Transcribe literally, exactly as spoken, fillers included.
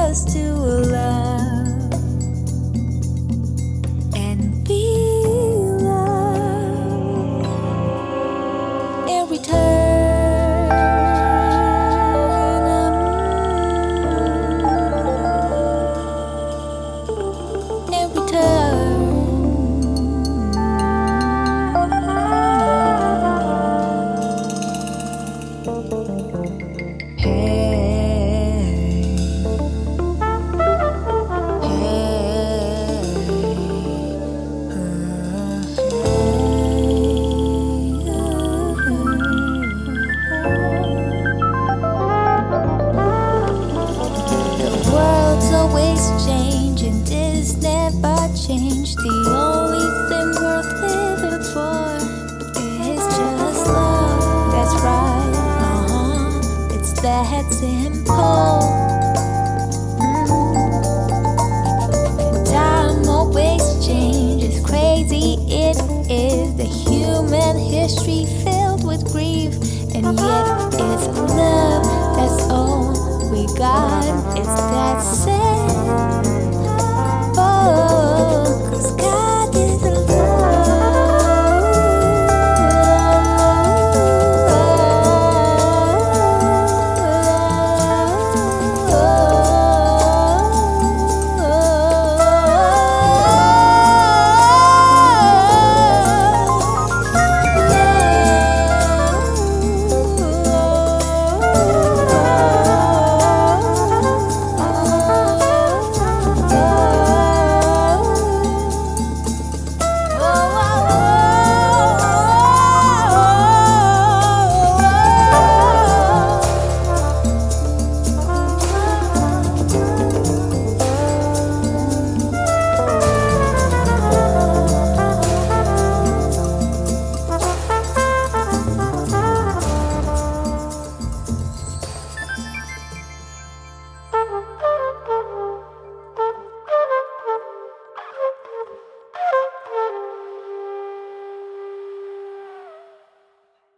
us to love and be loved in return. In return. Change. The only thing worth living for is just love. That's right, uh-huh. It's that simple. Mm. Time always changes, crazy it is. The human history filled with grief, and yet it's love. That's all we got. It's that